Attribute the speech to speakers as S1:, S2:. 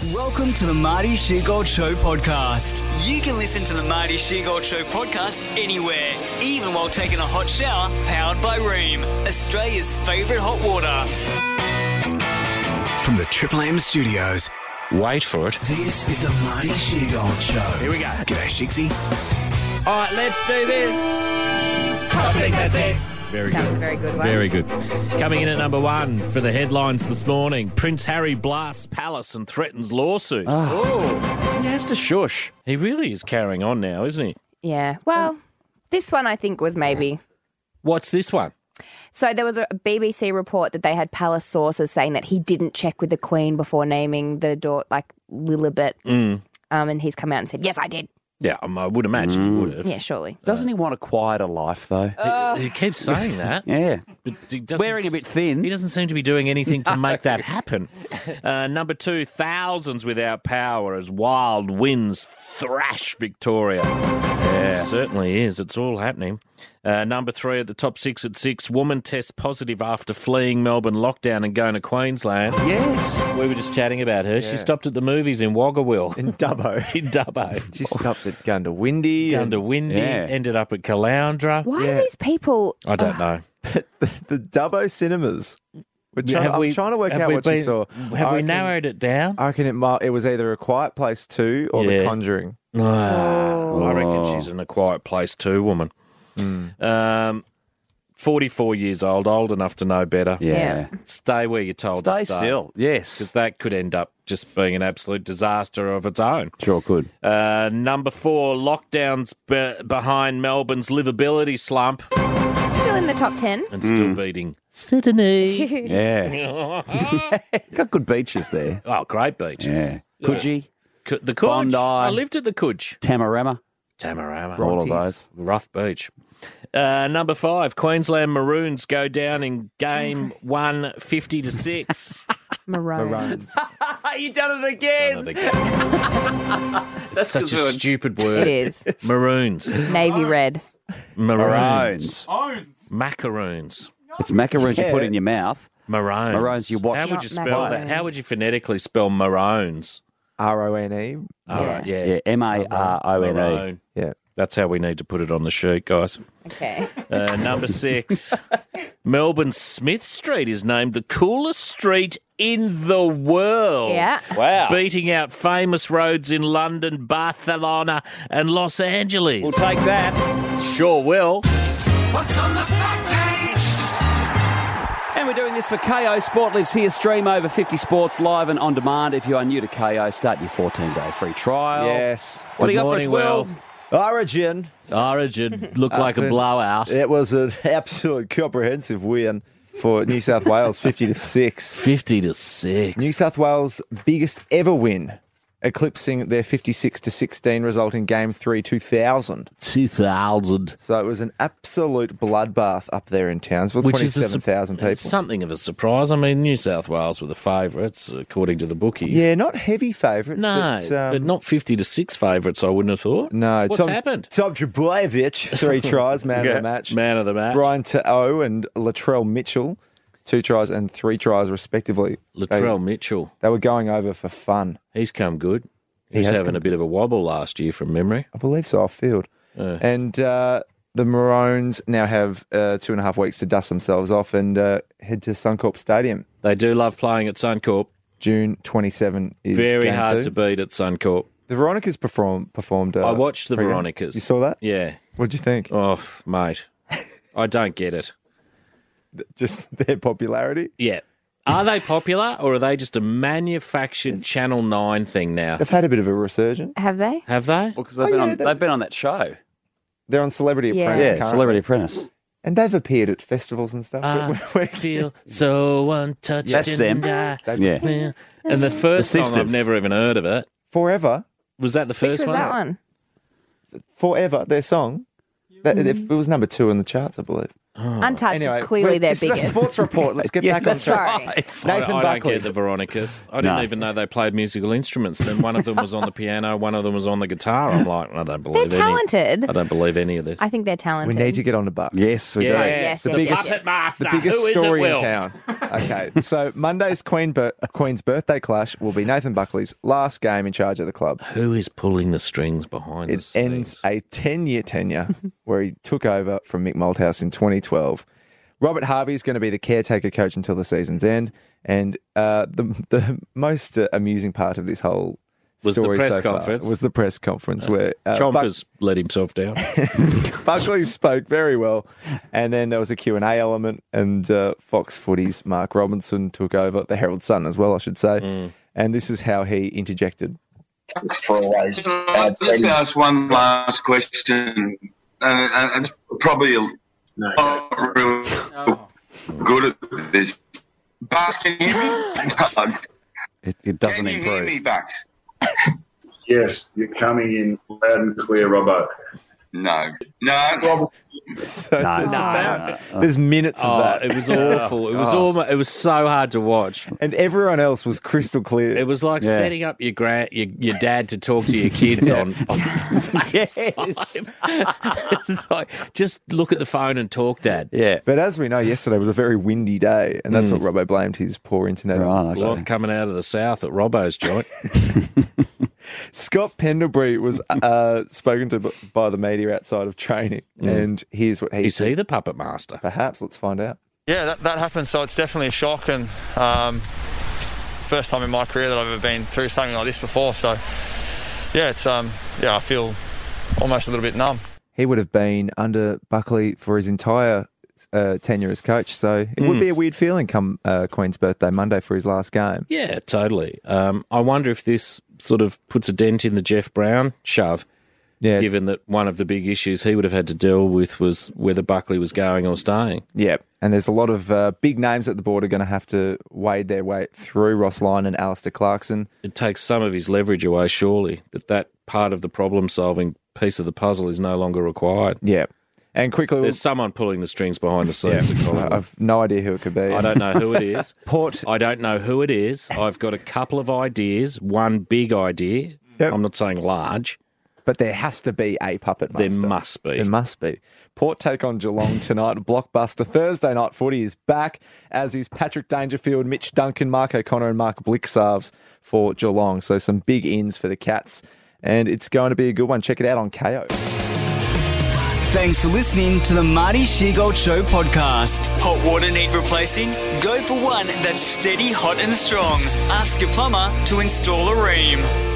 S1: Welcome to the Marty Sheargold Show podcast. You can listen to the Marty Sheargold Show podcast anywhere, even while taking a hot shower, powered by Ream, Australia's favourite hot water. From the Triple M studios.
S2: Wait for it.
S1: This is the Marty Sheargold Show.
S2: Here we go.
S1: G'day, Shigsy.
S2: All right, let's do this. Top 6 at 6. Very
S3: That
S2: good.
S3: was a very good one.
S2: Very good. Coming in at number 1 for the headlines this morning, Prince Harry blasts palace and threatens lawsuit. Oh,
S4: He has to shush.
S2: he really is carrying on now, isn't he?
S3: Yeah. Well, this one I think was maybe.
S2: What's this one?
S3: So there was a BBC report that they had palace sources saying that he didn't check with the Queen before naming the daughter, like Lilibet. And he's come out and said, yes, I did.
S2: Yeah, I would imagine he would have.
S3: Yeah, surely.
S4: Doesn't he want a quieter life, though?
S2: He keeps saying that.
S4: Yeah.
S2: But he doesn't-
S4: Wearing a bit thin.
S2: He doesn't seem to be doing anything to make that happen. Number 2, thousands without power as wild winds thrash Victoria. Yeah, certainly is. It's all happening. Number 3 at the top 6 at 6, woman tests positive after fleeing Melbourne lockdown and going to Queensland.
S4: Yes.
S2: We were just chatting about her. She stopped at the movies in Wagga-Will.
S5: In Dubbo.
S2: In Dubbo.
S5: She stopped at Gundawindi.
S2: Gundawindi,
S4: Yeah.
S2: ended up at Caloundra.
S3: Why are these people...
S2: I don't know.
S5: The Dubbo cinemas. I'm trying to work out what she saw.
S2: Have we narrowed it down?
S5: I reckon it was either A Quiet Place 2 or
S2: Yeah.
S5: The Conjuring.
S2: Well, I reckon she's in a quiet place too, woman. 44 years old enough to know better.
S4: Yeah.
S2: Stay where you're told
S4: Stay
S2: to stay.
S4: still.
S2: Because
S4: Yes.
S2: that could end up just being an absolute disaster of its own.
S4: Sure could.
S2: Number 4, lockdowns behind Melbourne's livability slump
S3: Still in the top 10.
S2: and still beating Sydney.
S4: Yeah. Got good beaches there.
S2: Oh, great beaches.
S4: Yeah. Coogee,
S2: The Coodge.
S4: Bondi.
S2: I lived at the Coodge.
S4: Tamarama,
S2: Tamarama.
S4: all of
S5: Brontes.
S4: those.
S2: Rough beach. Number 5, Queensland Maroons go down in game 1, 50-6.
S3: Maroon.
S4: You done it again.
S2: It's such a stupid word.
S3: It is.
S2: Maroons.
S3: Navy red.
S2: Maroons.
S4: Maroons.
S2: Macaroons.
S4: It's macaroons you put in your mouth.
S2: Maroons.
S4: Maroons you watch.
S2: How would you
S3: Not
S2: spell
S3: macaroons.
S2: that? How would you phonetically spell maroons?
S5: RONE.
S2: All right, yeah.
S4: Yeah, M-A-R-O-N-E.
S2: Maroon.
S5: Yeah.
S2: That's how we need to put it on the sheet, guys.
S3: Okay.
S2: Number 6, Melbourne's Smith Street is named the coolest street in the world.
S3: Yeah.
S4: Wow.
S2: Beating out famous roads in London, Barcelona, and Los Angeles.
S4: We'll take that.
S2: Sure will.
S1: What's on the back page?
S4: And we're doing this for KO. Sport Lives here. Stream over 50 sports live and on demand. If you are new to KO, start your 14-day free trial.
S5: Yes.
S4: What do you
S2: Good
S4: got for us,
S2: morning,
S4: Will?
S2: Will.
S5: Origin.
S2: Origin looked like a blowout.
S5: It was an absolute comprehensive win for New South Wales, 50-6.
S2: 50-6.
S5: New South Wales' biggest ever win, eclipsing their 56-16 result in Game 3, 2000.
S2: 2000.
S5: So it was an absolute bloodbath up there in Townsville,
S2: Which is
S5: 27,000 people.
S2: something of a surprise. I mean, New South Wales were the favourites, according to the bookies.
S5: Yeah, not heavy favourites.
S2: No, but not 50-6 favourites, I wouldn't have thought.
S5: No.
S2: What's happened?
S5: Tom Trbojevic, 3 tries, man of the match.
S2: Man of the match.
S5: Brian Ta'o and Latrell Mitchell, 2 tries and 3 tries respectively.
S2: Latrell Mitchell.
S5: They were going over for fun.
S2: He's come good. He was
S5: has
S2: having
S5: come
S2: a bit of a wobble last year from memory.
S5: I believe so, off field. And the Maroons now have 2.5 weeks to dust themselves off and head to Suncorp Stadium.
S2: They do love playing at Suncorp.
S5: June 27 is
S2: Very
S5: game
S2: hard
S5: 2.
S2: to beat at Suncorp.
S5: The Veronicas performed.
S2: I watched the
S5: pre-game.
S2: Veronicas.
S5: You saw that?
S2: Yeah.
S5: What'd you think?
S2: Oh, mate. I don't get it.
S5: Just their popularity?
S2: Yeah. Are they popular or are they just a manufactured Channel 9 thing now?
S5: They've had a bit of a resurgence.
S3: Have they?
S2: Have they?
S4: Well, because they've,
S5: yeah,
S4: they've been on that show.
S5: They're on Celebrity
S3: Yeah.
S5: Apprentice.
S4: Yeah,
S5: currently.
S4: Celebrity Apprentice.
S5: And they've appeared at festivals and stuff.
S2: I
S5: We're-
S2: feel so untouched.
S4: That's them.
S2: and I
S5: they've-
S4: Yeah.
S2: And the first
S4: The
S2: song, I've
S4: Sisters.
S2: never even heard of it.
S5: Forever.
S2: Was that the
S3: Which
S2: first
S3: was
S2: one?
S3: that one?
S5: Forever, their song. That, It was number 2 in the charts, I believe.
S3: Untouched
S5: Anyway,
S3: is clearly their
S5: this is a
S3: biggest.
S5: sports report. Let's get back on track.
S3: Sorry.
S5: Nathan
S2: I don't
S5: Buckley.
S2: get the Veronicas. I didn't
S4: No.
S2: even know they played musical instruments. Then one of them was on the piano, one of them was on the guitar. I'm like, I don't believe
S3: They're talented.
S2: I don't believe any of this.
S3: I think they're
S5: We
S3: talented.
S5: need to get on the Bucks.
S4: Yes, we do.
S3: Yes,
S5: the
S3: yes,
S5: biggest,
S3: yes.
S2: Puppet Master.
S5: the biggest
S2: Who is it,
S5: story in
S2: Will?
S5: town. Okay, so Monday's Queen's birthday clash will be Nathan Buckley's last game in charge of the club.
S2: Who is pulling the strings behind the
S5: It
S2: scenes?
S5: ends a 10-year tenure where he took over from Mick Malthouse in 2012. Robert Harvey is going to be the caretaker coach until the season's end. And the most amusing part of this whole
S2: Was the
S5: story
S2: press
S5: so far
S2: conference.
S5: was the press conference where
S2: Chompers let himself down.
S5: Buckley spoke very well, and then there was a Q&A element, and Fox Footy's Mark Robinson took over, the Herald Sun as well, I should say, and this is how he interjected.
S6: For always.
S7: I'll just ask one last question, and it's probably not real good at this. Bucks, can you hear me?
S4: It doesn't
S7: Can you hear
S4: improve.
S7: me, Bucks?
S8: Yes, you're coming in loud and clear, Robbo.
S7: No.
S5: So
S4: No.
S5: there's minutes of
S2: Oh,
S5: that,
S2: it was awful. It was almost, it was so hard to watch.
S5: and everyone else was crystal clear.
S2: It was like
S4: Yeah.
S2: setting up your your dad to talk to your kids on
S4: Yes.
S2: It's like, just look at the phone and talk, Dad.
S4: Yeah.
S5: But as we know, yesterday was a very windy day, and that's what Robbo blamed his poor internet on.
S4: Right,
S2: A lot
S4: okay.
S2: coming out of the south at Robbo's joint.
S5: Scott Pendlebury was spoken to by the media outside of training, and here's what he
S2: Is
S5: said.
S2: he the puppet master?
S5: Perhaps, let's find out.
S9: Yeah, that happened, so it's definitely a shock, and first time in my career that I've ever been through something like this before. So, yeah, it's I feel almost a little bit numb.
S5: He would have been under Buckley for his entire tenure as coach, so it would be a weird feeling come Queen's birthday Monday for his last game.
S2: Yeah, totally. I wonder if this sort of puts a dent in the Jeff Brown shove,
S5: Yeah,
S2: given that one of the big issues he would have had to deal with was whether Buckley was going or staying.
S5: yeah. And there's a lot of big names at the board are going to have to wade their way through. Ross Lyon and Alistair Clarkson.
S2: It takes some of his leverage away, surely, that part of the problem-solving piece of the puzzle is no longer required.
S5: Yeah. And quickly,
S2: There's someone pulling the strings behind the scenes at Collingwood.
S5: I've no idea who it could be.
S2: I don't know who it is.
S5: Port.
S2: I don't know who it is. I've got a couple of ideas. One big idea.
S5: Yep.
S2: I'm not saying large.
S5: But there has to be a puppet master.
S2: There must be.
S5: There must be. Port take on Geelong tonight. Blockbuster Thursday night footy is back, as is Patrick Dangerfield, Mitch Duncan, Mark O'Connor and Mark Blicksarves for Geelong. So some big ins for the Cats, and it's going to be a good one. Check it out on KO.
S1: Thanks for listening to the Marty Sheargold Show podcast. Hot water need replacing? Go for one that's steady, hot and strong. Ask your plumber to install a Ream.